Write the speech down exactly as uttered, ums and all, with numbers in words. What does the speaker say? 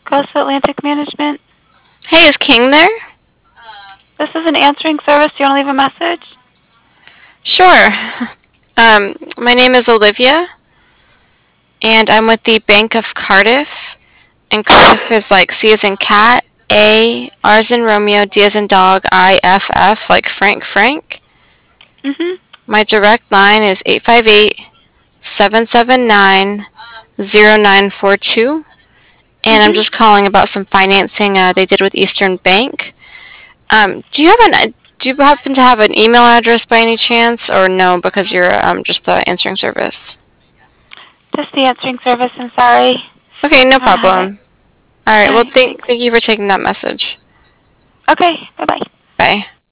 Coastal Atlantic Management. Hey, is King there? This is an answering service. Do you want to leave a message? Sure. Um, my name is Olivia, and I'm with the Bank of Cardiff. And Cardiff is like C as in cat, A, R as in Romeo, D as in dog, I, F, F, like Frank Frank. Mm-hmm. My direct line is eight five eight, seven seven nine, zero nine four two. And I'm Mm-hmm. just calling about some financing uh, they did with Eastern Bank. Um, do you have an do you happen to have an email address by any chance, or no? Because you're um, just the answering service. Just the answering service. I'm sorry. Okay, no I don't have it. problem. All right. All Well, right. thank Thanks. thank you for taking that message. Okay. Bye-bye.